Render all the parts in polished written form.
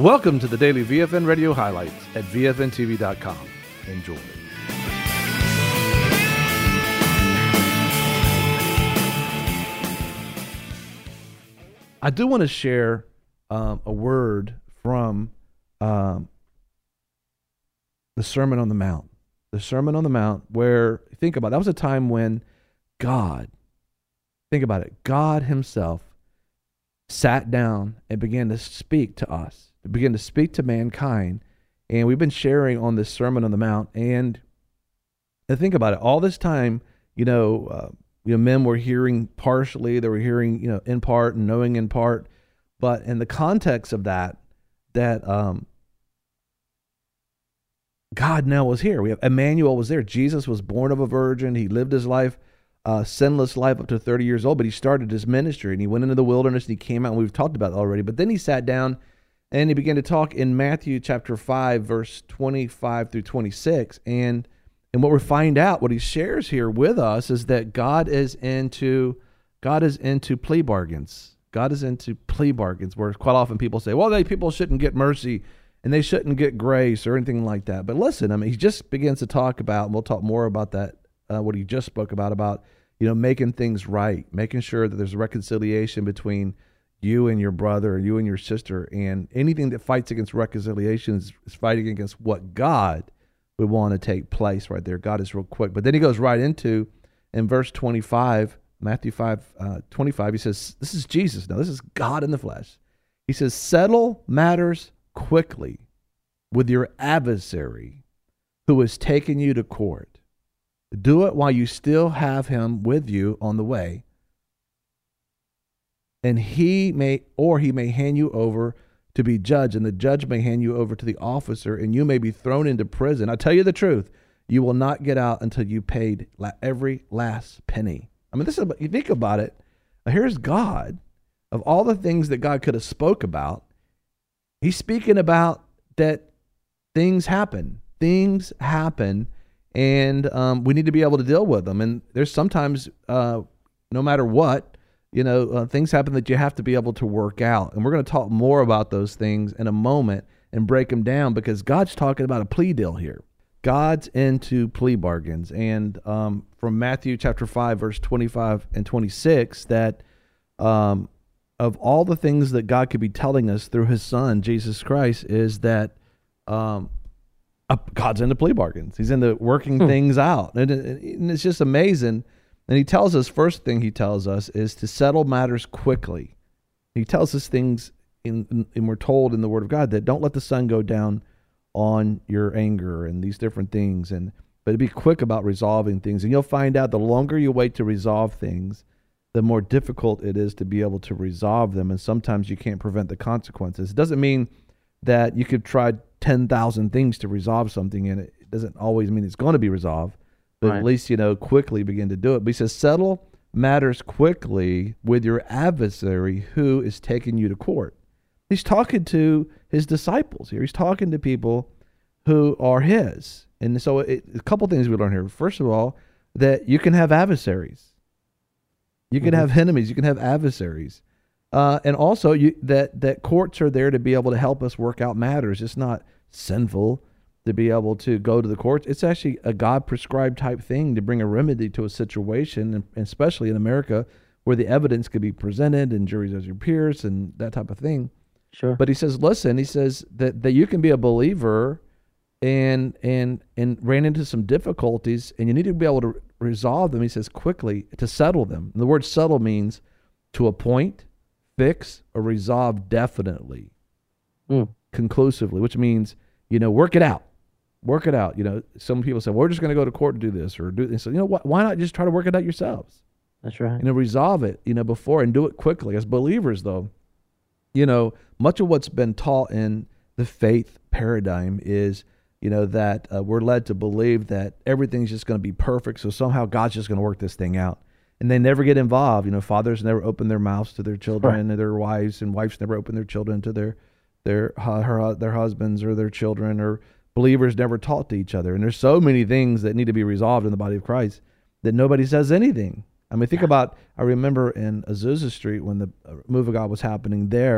Welcome to the daily VFN radio highlights at VFNTV.com. Enjoy. I do want to share a word from the Sermon on the Mount. The Sermon on the Mount, where, think about it, that was a time when God, think about it, God himself sat down and began to speak to us, to begin to speak to mankind. And we've been sharing on this Sermon on the Mount. And think about it, all this time, men were hearing partially, they were hearing, in part and knowing in part. But in the context of that God now was here. We have Emmanuel was there. Jesus was born of a virgin. He lived his life, sinless life up to 30 years old, but he started his ministry and he went into the wilderness and he came out, and we've talked about it already. But then he sat down and he began to talk in Matthew chapter 5, verse 25 through 26. And what we find out, what he shares here with us, is that God is into plea bargains. God is into plea bargains, where quite often people say, well, people shouldn't get mercy and they shouldn't get grace or anything like that. But listen, he just begins to talk about, and we'll talk more about that, what he just spoke about, making things right, making sure that there's a reconciliation between you and your brother, or you and your sister, and anything that fights against reconciliation is fighting against what God would want to take place right there. God is real quick. But then he goes right into, in verse 25, Matthew 5, 25, he says, this is Jesus now. This is God in the flesh. He says, settle matters quickly with your adversary who has taken you to court. Do it while you still have him with you on the way, and he may hand you over to be judged, and the judge may hand you over to the officer, and you may be thrown into prison. I tell you the truth, you will not get out until you paid every last penny. You think about it. Here's God. Of all the things that God could have spoke about, he's speaking about that things happen. Things happen, and we need to be able to deal with them. And there's sometimes, no matter what, things happen that you have to be able to work out. And we're going to talk more about those things in a moment and break them down, because God's talking about a plea deal here. God's into plea bargains. And from Matthew chapter 5, verse 25 and 26, that of all the things that God could be telling us through his son, Jesus Christ, is that God's into plea bargains. He's into working things out. And it's just amazing. And he tells us, first thing he tells us is to settle matters quickly. He tells us things, and we're told in the Word of God that don't let the sun go down on your anger and these different things, but be quick about resolving things. And you'll find out the longer you wait to resolve things, the more difficult it is to be able to resolve them. And sometimes you can't prevent the consequences. It doesn't mean that you could try 10,000 things to resolve something, and it doesn't always mean it's going to be resolved. But right. At least, quickly begin to do it. But he says, settle matters quickly with your adversary who is taking you to court. He's talking to his disciples here. He's talking to people who are his. And so a couple things we learn here. First of all, that you can have adversaries. You can have enemies. You can have adversaries. And also that courts are there to be able to help us work out matters. It's not sinful to be able to go to the courts. It's actually a God-prescribed type thing to bring a remedy to a situation, and especially in America, where the evidence could be presented and juries as your peers and that type of thing. Sure. But he says that you can be a believer and ran into some difficulties, and you need to be able to resolve them, he says, quickly, to settle them. And the word settle means to appoint, fix, or resolve definitely, conclusively, which means, work it out. Work it out. Some people say, well, we're just going to go to court and do this or do this. So, why not just try to work it out yourselves? That's right. Resolve it, before, and do it quickly. As believers, though, much of what's been taught in the faith paradigm is, that we're led to believe that everything's just going to be perfect. So somehow God's just going to work this thing out. And they never get involved. Fathers never open their mouths to their children, or their wives, and wives never open their children to their husbands or their children, or believers never talk to each other. And there's so many things that need to be resolved in the body of Christ that nobody says anything. Think about, I remember in Azusa Street when the move of God was happening there,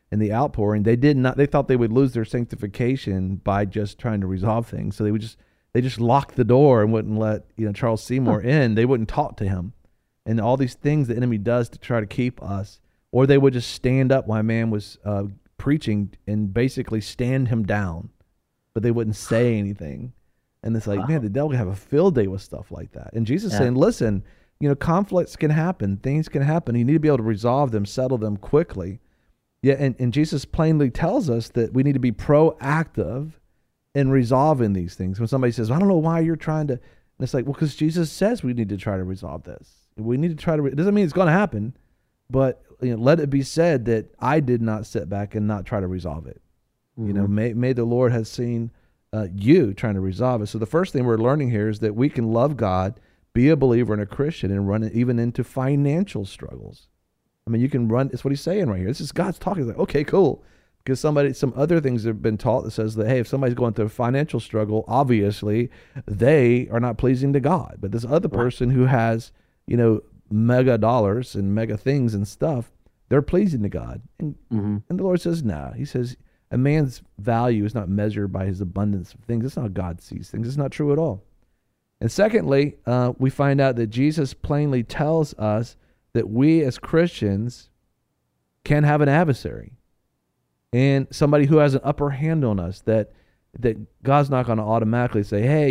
and the outpouring, they thought they would lose their sanctification by just trying to resolve things. So they just locked the door and wouldn't let, Charles Seymour in. They wouldn't talk to him. And all these things the enemy does to try to keep us, or they would just stand up while a man was preaching and basically stand him down, but they wouldn't say anything. And it's like, man, the devil can have a field day with stuff like that. And Jesus saying, listen, conflicts can happen, things can happen. You need to be able to resolve them, settle them quickly. Yeah, and Jesus plainly tells us that we need to be proactive in resolving these things. When somebody says, I don't know why you're trying to, and it's like, well, because Jesus says we need to try to resolve this. We need to try to, it doesn't mean it's going to happen, but let it be said that I did not sit back and not try to resolve it. May the Lord have seen you trying to resolve it. So the first thing we're learning here is that we can love God, be a believer and a Christian, and run even into financial struggles. I mean, you can run, it's what he's saying right here. This is God's talking. It's like, okay, cool. Because some other things have been taught that says that, hey, if somebody's going through a financial struggle, obviously they are not pleasing to God. But this other person who has, mega dollars and mega things and stuff, they're pleasing to God. And the Lord says, nah. He says, a man's value is not measured by his abundance of things. That's not how God sees things. It's not true at all. And secondly, we find out that Jesus plainly tells us that we as Christians can have an adversary and somebody who has an upper hand on us, that God's not going to automatically say, hey,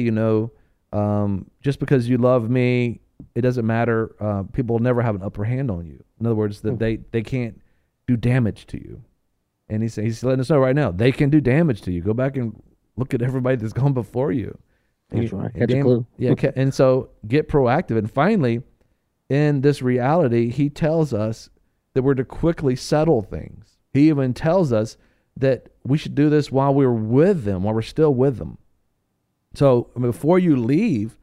just because you love me, it doesn't matter. People will never have an upper hand on you. In other words, that they can't do damage to you. And he's letting us know right now, they can do damage to you. Go back and look at everybody that's gone before you. That's right. Catch a clue. Yeah, and so get proactive. And finally, in this reality, he tells us that we're to quickly settle things. He even tells us that we should do this while we're with them, while we're still with them. So before you leave,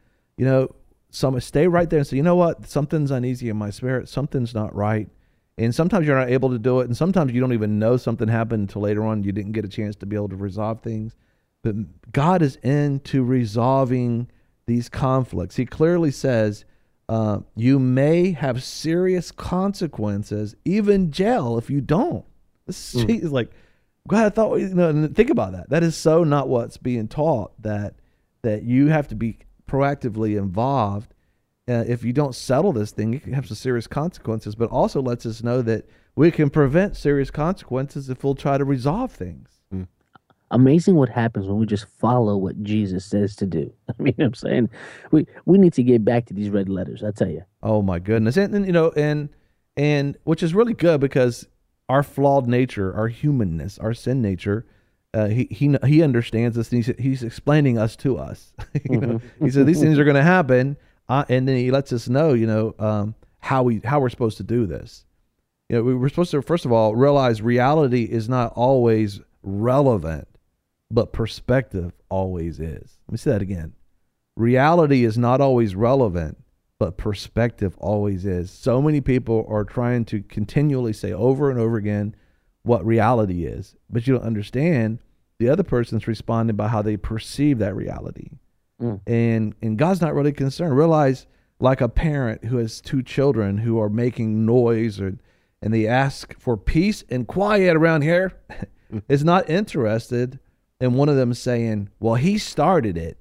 stay right there and say, you know what, something's uneasy in my spirit, something's not right. And sometimes you're not able to do it, and sometimes you don't even know something happened until later on. You didn't get a chance to be able to resolve things. But God is into resolving these conflicts. He clearly says, you may have serious consequences, even jail, if you don't. This is like, God, I thought, and think about that. That is so not what's being taught, that you have to be proactively involved. If you don't settle this thing, it can have some serious consequences, but also lets us know that we can prevent serious consequences if we'll try to resolve things. Amazing what happens when we just follow what Jesus says to do. I mean, I'm saying we need to get back to these red letters, I tell you. Oh my goodness. And which is really good, because our flawed nature, our humanness, our sin nature, he understands this, and he's explaining us to us. He said these things are going to happen, and then he lets us know, how we're supposed to do this. We're supposed to, first of all, realize reality is not always relevant, but perspective always is. Let me say that again. Reality is not always relevant, but perspective always is. So many people are trying to continually say over and over again what reality is, but you don't understand the other person's responding by how they perceive that reality. And God's not really concerned. Realize, like a parent who has two children who are making noise, and they ask for peace and quiet around here, is not interested in one of them saying, well, he started it.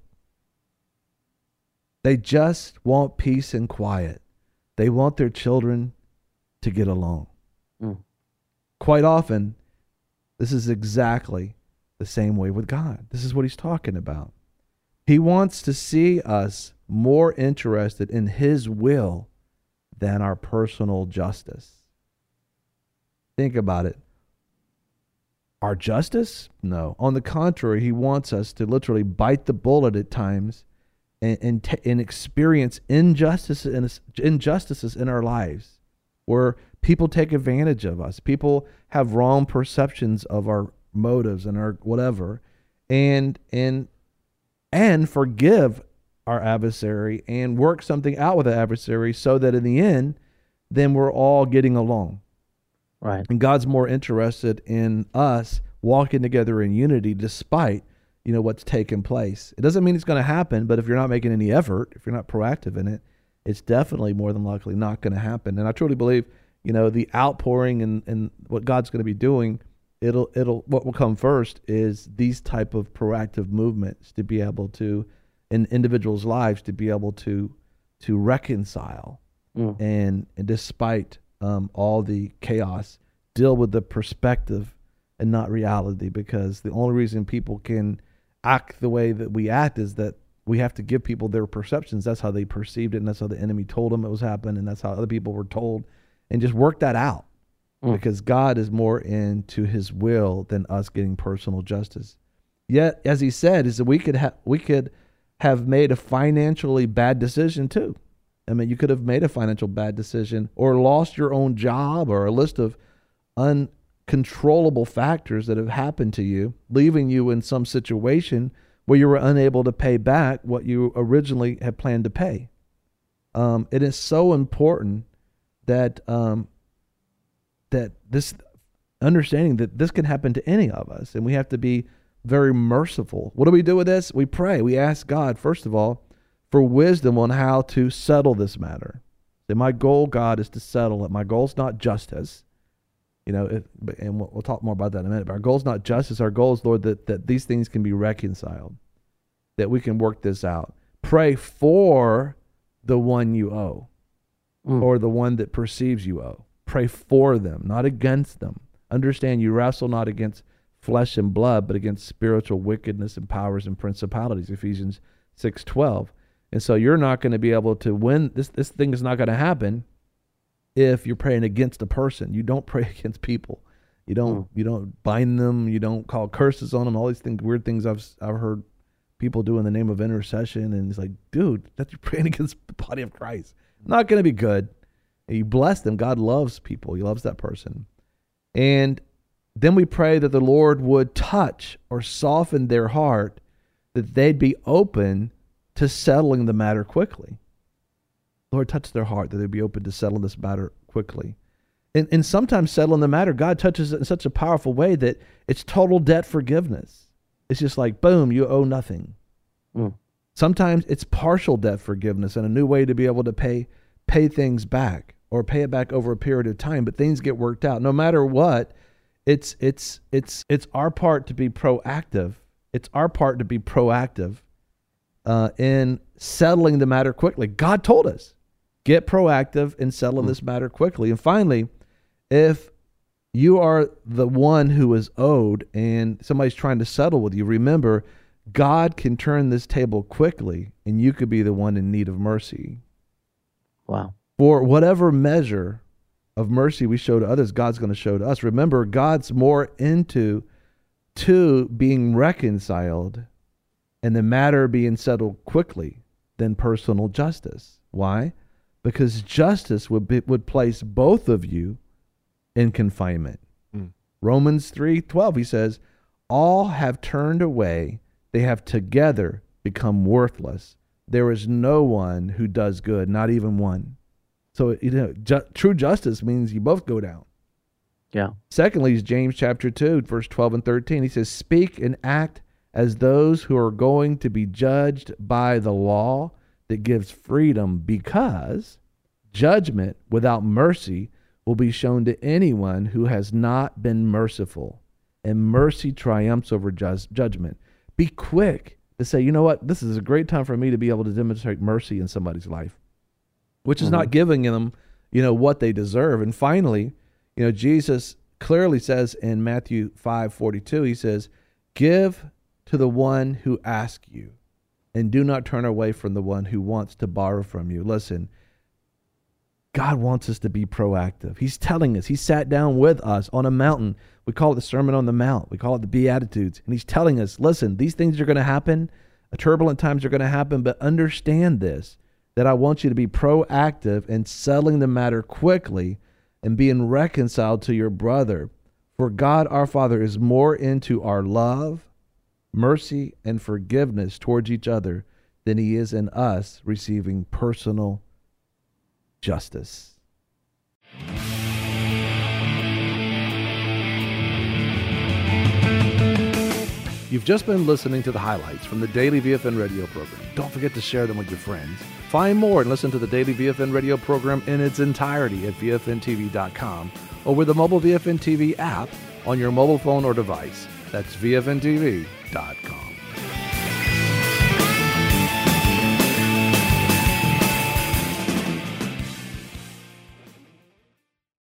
They just want peace and quiet. They want their children to get along. Quite often, this is exactly the same way with God. This is what he's talking about. He wants to see us more interested in his will than our personal justice. Think about it. Our justice? No. On the contrary, he wants us to literally bite the bullet at times and experience injustices in our lives, where people take advantage of us. People have wrong perceptions of our motives and our whatever, and forgive our adversary and work something out with the adversary, so that in the end, then we're all getting along. Right. And God's more interested in us walking together in unity despite, what's taken place. It doesn't mean it's going to happen, but if you're not making any effort, if you're not proactive in it, it's definitely more than likely not going to happen. And I truly believe, the outpouring and what God's going to be doing what will come first is these type of proactive movements to be able to, in individuals' lives, to be able to reconcile and despite all the chaos, deal with the perspective and not reality, because the only reason people can act the way that we act is that we have to give people their perceptions. That's how they perceived it, and that's how the enemy told them it was happening, and that's how other people were told, and just work that out. Because God is more into his will than us getting personal justice. Yet, as he said, is that we could have made a financially bad decision too. I mean, you could have made a financial bad decision or lost your own job, or a list of uncontrollable factors that have happened to you, leaving you in some situation where you were unable to pay back what you originally had planned to pay. It is so important that that this understanding that this can happen to any of us, and we have to be very merciful. What do we do with this? We pray. We ask God, first of all, for wisdom on how to settle this matter. That my goal, God, is to settle it. My goal is not justice. And we'll talk more about that in a minute. But our goal is not justice. Our goal is, Lord, that these things can be reconciled, that we can work this out. Pray for the one you owe, or the one that perceives you owe. Pray for them, not against them. Understand you wrestle not against flesh and blood, but against spiritual wickedness and powers and principalities, Ephesians 6:12. And so you're not going to be able to win. This thing is not going to happen if you're praying against a person. You don't pray against people. You don't bind them. You don't call curses on them. All these things, weird things I've heard people do in the name of intercession. And it's like, dude, that's you're praying against the body of Christ. Not going to be good. You bless them. God loves people. He loves that person. And then we pray that the Lord would touch or soften their heart, that they'd be open to settling the matter quickly. Lord, touch their heart, that they'd be open to settling this matter quickly. And sometimes settling the matter, God touches it in such a powerful way that it's total debt forgiveness. It's just like, boom, you owe nothing. Sometimes it's partial debt forgiveness and a new way to be able to pay things back, or pay it back over a period of time, but things get worked out. No matter what, it's our part to be proactive. It's our part to be proactive in settling the matter quickly. God told us, get proactive in settling this matter quickly. And finally, if you are the one who is owed and somebody's trying to settle with you, remember, God can turn this table quickly, and you could be the one in need of mercy. Wow. For whatever measure of mercy we show to others, God's going to show to us. Remember, God's more into being reconciled and the matter being settled quickly than personal justice. Why? Because justice would place both of you in confinement. Romans 3:12, he says, all have turned away. They have together become worthless. There is no one who does good, not even one. So, true justice means you both go down. Yeah. Secondly, is James chapter 2, verse 12 and 13. He says, speak and act as those who are going to be judged by the law that gives freedom, because judgment without mercy will be shown to anyone who has not been merciful, and mercy triumphs over judgment. Be quick to say, you know what, this is a great time for me to be able to demonstrate mercy in somebody's life, which is not giving them, what they deserve. And finally, Jesus clearly says in Matthew 5:42, he says, give to the one who asks you, and do not turn away from the one who wants to borrow from you. Listen, God wants us to be proactive. He's telling us. He sat down with us on a mountain. We call it the Sermon on the Mount. We call it the Beatitudes. And he's telling us, listen, these things are going to happen. Turbulent times are going to happen, but understand this, that I want you to be proactive in settling the matter quickly and being reconciled to your brother. For God our Father is more into our love, mercy, and forgiveness towards each other than he is in us receiving personal justice. You've just been listening to the highlights from the Daily VFN radio program. Don't forget to share them with your friends. Find more and listen to the Daily VFN radio program in its entirety at VFNTV.com or with the mobile VFN TV app on your mobile phone or device. That's vfntv.com.